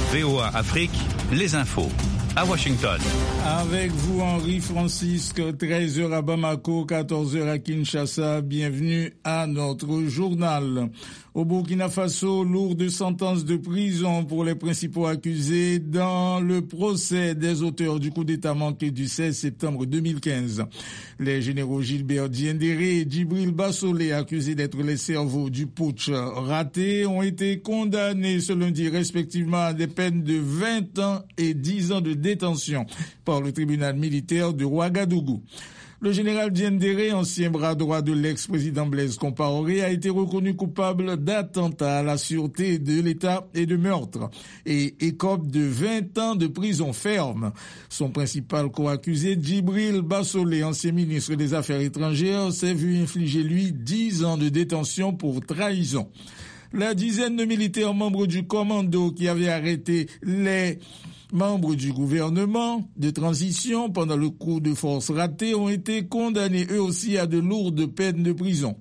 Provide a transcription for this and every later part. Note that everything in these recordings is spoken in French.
VOA Afrique, les infos. À Washington. Avec vous, Henri Francisque, 13h à Bamako, 14h à Kinshasa. Bienvenue à notre journal. Au Burkina Faso, lourde sentence de prison pour les principaux accusés dans le procès des auteurs du coup d'État manqué du 16 septembre 2015. Les généraux Gilbert Diendéré et Djibril Bassolé, accusés d'être les cerveaux du putsch raté, ont été condamnés ce lundi respectivement à des peines de 20 ans et 10 ans de détention par le tribunal militaire de Ouagadougou. Le général Diendéré, ancien bras droit de l'ex-président Blaise Compaoré, a été reconnu coupable d'attentat à la sûreté de l'État et de meurtre et écope de 20 ans de prison ferme. Son principal co-accusé, Djibril Bassolé, ancien ministre des Affaires étrangères, s'est vu infliger, lui, 10 ans de détention pour trahison. La dizaine de militaires membres du commando qui avaient arrêté les membres du gouvernement de transition pendant le coup de force raté ont été condamnés eux aussi à de lourdes peines de prison.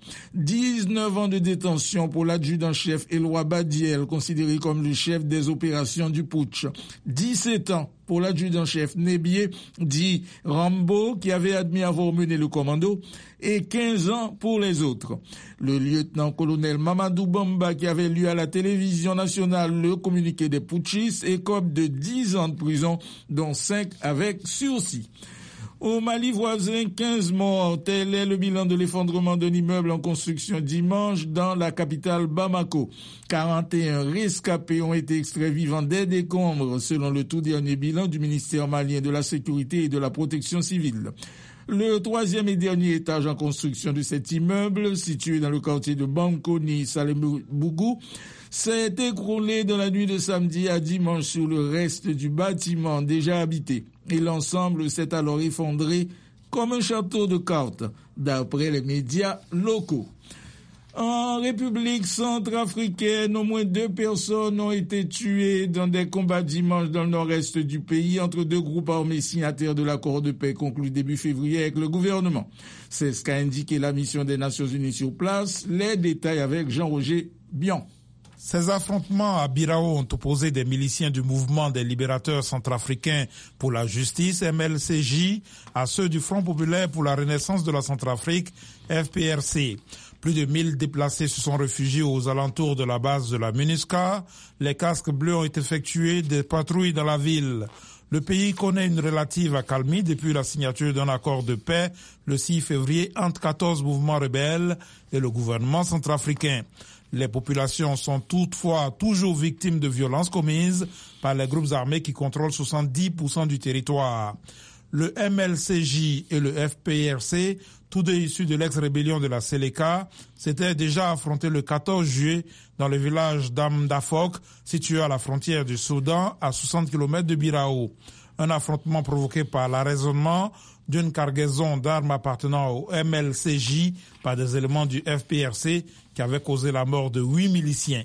19 ans de détention pour l'adjudant-chef Éloi Badiel, considéré comme le chef des opérations du putsch. 17 ans pour l'adjudant-chef Nébié, dit Rambo, qui avait admis avoir mené le commando, et 15 ans pour les autres. Le lieutenant-colonel Mamadou Bamba, qui avait lu à la télévision nationale le communiqué des putschistes, écope de 10 ans de prison, dont 5 avec sursis. Au Mali voisin, 15 morts. Tel est le bilan de l'effondrement d'un immeuble en construction dimanche dans la capitale Bamako. 41 rescapés ont été extraits vivants des décombres, selon le tout dernier bilan du ministère malien de la Sécurité et de la Protection civile. Le troisième et dernier étage en construction de cet immeuble, situé dans le quartier de Bankoni, Salembougou, s'est écroulé dans la nuit de samedi à dimanche sur le reste du bâtiment déjà habité. Et l'ensemble s'est alors effondré comme un château de cartes, d'après les médias locaux. En République centrafricaine, au moins 2 personnes ont été tuées dans des combats dimanche dans le nord-est du pays entre 2 groupes armés signataires de l'accord de paix conclu début février avec le gouvernement. C'est ce qu'a indiqué la mission des Nations Unies sur place. Les détails avec Jean-Roger Bian. Ces affrontements à Birao ont opposé des miliciens du mouvement des libérateurs centrafricains pour la justice, MLCJ, à ceux du Front populaire pour la renaissance de la Centrafrique, FPRC. Plus de 1000 déplacés se sont réfugiés aux alentours de la base de la MINUSCA. Les casques bleus ont effectué des patrouilles dans la ville. Le pays connaît une relative accalmie depuis la signature d'un accord de paix le 6 février entre 14 mouvements rebelles et le gouvernement centrafricain. Les populations sont toutefois toujours victimes de violences commises par les groupes armés qui contrôlent 70% du territoire. Le MLCJ et le FPRC, tous deux issus de l'ex-rébellion de la Séléka, s'étaient déjà affrontés le 14 juillet dans le village d'Amdafok, situé à la frontière du Soudan, à 60 km de Birao. Un affrontement provoqué par l'arraisonnement d'une cargaison d'armes appartenant au MLCJ par des éléments du FPRC qui avaient causé la mort de 8 miliciens.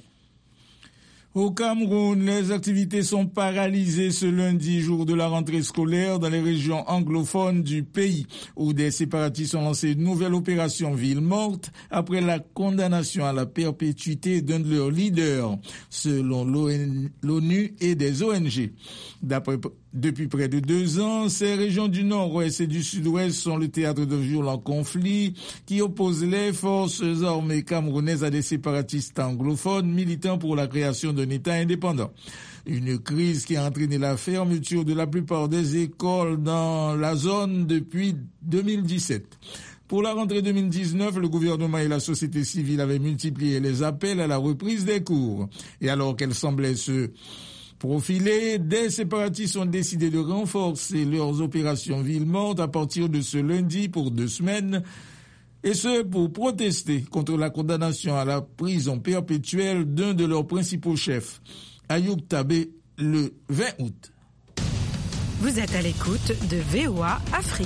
Au Cameroun, les activités sont paralysées ce lundi, jour de la rentrée scolaire, dans les régions anglophones du pays, où des séparatistes ont lancé une nouvelle opération ville morte après la condamnation à la perpétuité d'un de leurs leaders, selon l'ONU et des ONG. Depuis près de 2 ans, ces régions du nord-ouest et du sud-ouest sont le théâtre de violents conflits qui opposent les forces armées camerounaises à des séparatistes anglophones militant pour la création d'un État indépendant. Une crise qui a entraîné la fermeture de la plupart des écoles dans la zone depuis 2017. Pour la rentrée 2019, le gouvernement et la société civile avaient multiplié les appels à la reprise des cours. Et alors qu'elle semblait se profilés, des séparatistes ont décidé de renforcer leurs opérations ville morte à partir de ce lundi pour 2 semaines, et ce pour protester contre la condamnation à la prison perpétuelle d'un de leurs principaux chefs, Ayoub Tabé, le 20 août. Vous êtes à l'écoute de VOA Afrique.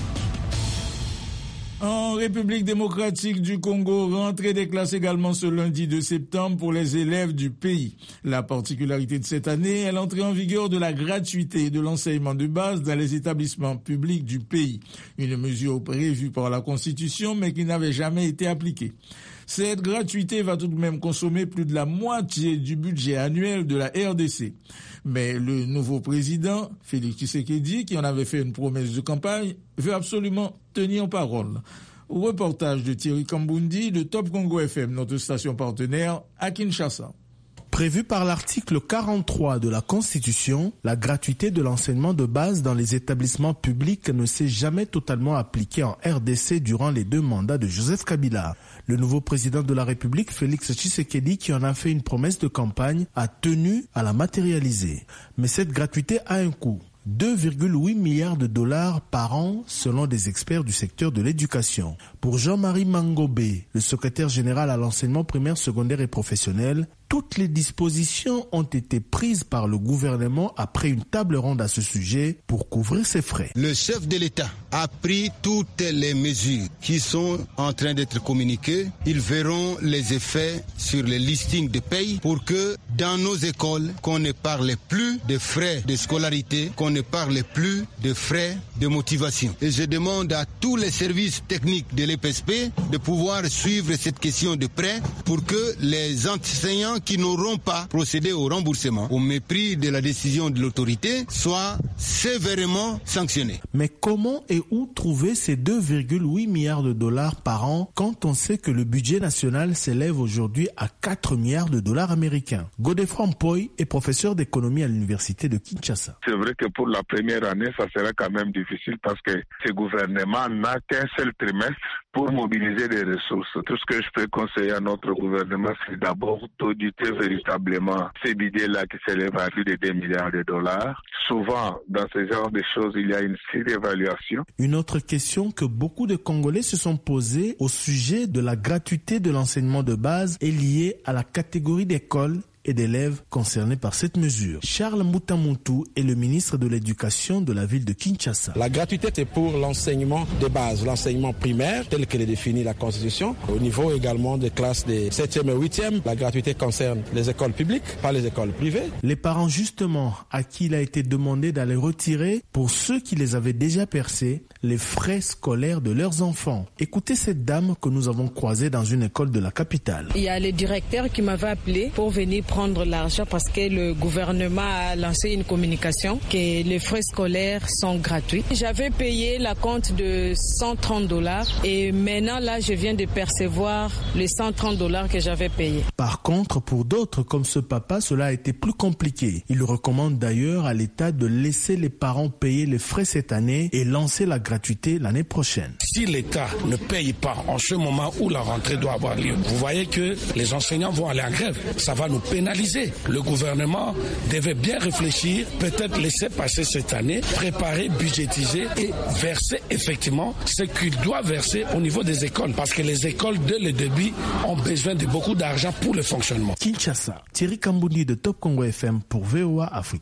En République démocratique du Congo, rentrée des classes également ce lundi 2 septembre pour les élèves du pays. La particularité de cette année est l'entrée en vigueur de la gratuité de l'enseignement de base dans les établissements publics du pays. Une mesure prévue par la Constitution mais qui n'avait jamais été appliquée. Cette gratuité va tout de même consommer plus de la moitié du budget annuel de la RDC. Mais le nouveau président, Félix Tshisekedi, qui en avait fait une promesse de campagne, veut absolument tenir parole. Reportage de Thierry Kambundi de Top Congo FM, notre station partenaire à Kinshasa. Prévu par l'article 43 de la Constitution, la gratuité de l'enseignement de base dans les établissements publics ne s'est jamais totalement appliquée en RDC durant les 2 mandats de Joseph Kabila. Le nouveau président de la République, Félix Tshisekedi, qui en a fait une promesse de campagne, a tenu à la matérialiser. Mais cette gratuité a un coût. 2,8 milliards de dollars par an selon des experts du secteur de l'éducation. Pour Jean-Marie Mangobé, le secrétaire général à l'enseignement primaire, secondaire et professionnel, toutes les dispositions ont été prises par le gouvernement après une table ronde à ce sujet pour couvrir ses frais. Le chef de l'État a pris toutes les mesures qui sont en train d'être communiquées. Ils verront les effets sur les listings de paye pour que dans nos écoles, qu'on ne parle plus de frais de scolarité, qu'on ne parle plus de frais de motivation. Et je demande à tous les services techniques de l'EPSP de pouvoir suivre cette question de près pour que les enseignants qui n'auront pas procédé au remboursement au mépris de la décision de l'autorité soient sévèrement sanctionnés. Mais comment et où trouver ces 2,8 milliards de dollars par an quand on sait que le budget national s'élève aujourd'hui à 4 milliards de dollars américains? Godefroy Mpoy est professeur d'économie à l'université de Kinshasa. C'est vrai que pour la première année, ça sera quand même difficile parce que ce gouvernement n'a qu'un seul trimestre pour mobiliser des ressources. Tout ce que je peux conseiller à notre gouvernement, c'est d'abord d'auditer véritablement ces budgets-là qui s'élèvent à plus de 2 milliards de dollars. Souvent, dans ce genre de choses, il y a une surévaluation. Une autre question que beaucoup de Congolais se sont posées au sujet de la gratuité de l'enseignement de base est liée à la catégorie d'écoles et d'élèves concernés par cette mesure. Charles Moutamontou est le ministre de l'Éducation de la ville de Kinshasa. La gratuité, c'est pour l'enseignement de base, l'enseignement primaire, tel que le définit la Constitution. Au niveau également des classes de 7e et 8e, la gratuité concerne les écoles publiques, pas les écoles privées. Les parents, justement, à qui il a été demandé d'aller retirer, pour ceux qui les avaient déjà percés, les frais scolaires de leurs enfants. Écoutez cette dame que nous avons croisée dans une école de la capitale. Il y a le directeur qui m'avait appelé pour venir prendre l'argent parce que le gouvernement a lancé une communication que les frais scolaires sont gratuits. J'avais payé la compte de $130 et maintenant là je viens de percevoir les $130 que j'avais payés. Par contre, pour d'autres comme ce papa, cela a été plus compliqué. Il recommande d'ailleurs à l'État de laisser les parents payer les frais cette année et lancer la gratuité l'année prochaine. Si l'État ne paye pas en ce moment où la rentrée doit avoir lieu, vous voyez que les enseignants vont aller en grève. Ça va nous pénaliser. Le gouvernement devait bien réfléchir, peut-être laisser passer cette année, préparer, budgétiser et verser effectivement ce qu'il doit verser au niveau des écoles. Parce que les écoles, dès le début, ont besoin de beaucoup d'argent pour le fonctionnement. Kinshasa, Thierry Kambundi de Top Congo FM pour VOA Afrique.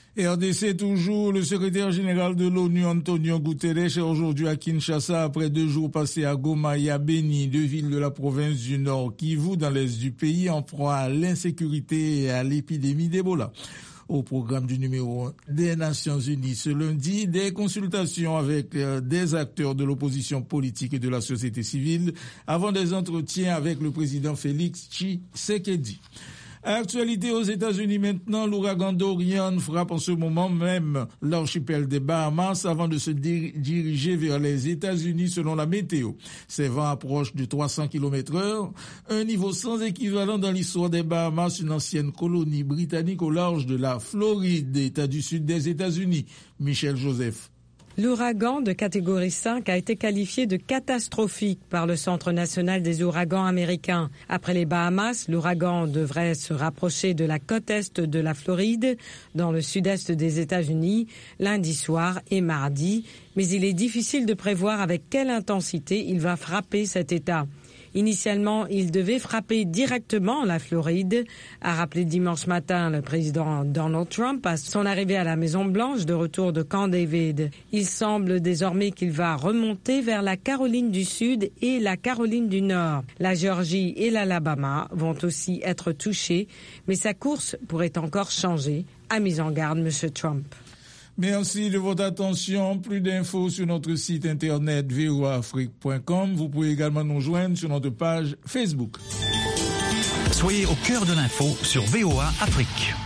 RDC toujours, le secrétaire général de l'ONU Antonio Guterres est aujourd'hui à Kinshasa après 2 jours passés à Goma et à Beni, 2 villes de la province du Nord Kivu dans l'est du pays en proie à l'insécurité et à l'épidémie d'Ebola. Au programme du numéro 1 des Nations Unies ce lundi, des consultations avec des acteurs de l'opposition politique et de la société civile avant des entretiens avec le président Félix Tshisekedi. Actualité aux États-Unis maintenant, l'ouragan Dorian frappe en ce moment même l'archipel des Bahamas avant de se diriger vers les États-Unis selon la météo. Ces vents approchent de 300 km/h, un niveau sans équivalent dans l'histoire des Bahamas, une ancienne colonie britannique au large de la Floride, État du sud des États-Unis. Michel Joseph. L'ouragan de catégorie 5 a été qualifié de catastrophique par le Centre national des ouragans américains. Après les Bahamas, l'ouragan devrait se rapprocher de la côte est de la Floride, dans le sud-est des États-Unis, lundi soir et mardi. Mais il est difficile de prévoir avec quelle intensité il va frapper cet État. Initialement, il devait frapper directement la Floride, a rappelé dimanche matin le président Donald Trump à son arrivée à la Maison-Blanche de retour de Camp David. Il semble désormais qu'il va remonter vers la Caroline du Sud et la Caroline du Nord. La Géorgie et l'Alabama vont aussi être touchés, mais sa course pourrait encore changer, a mis en garde M. Trump. Merci de votre attention. Plus d'infos sur notre site internet voaafrique.com. Vous pouvez également nous joindre sur notre page Facebook. Soyez au cœur de l'info sur VOA Afrique.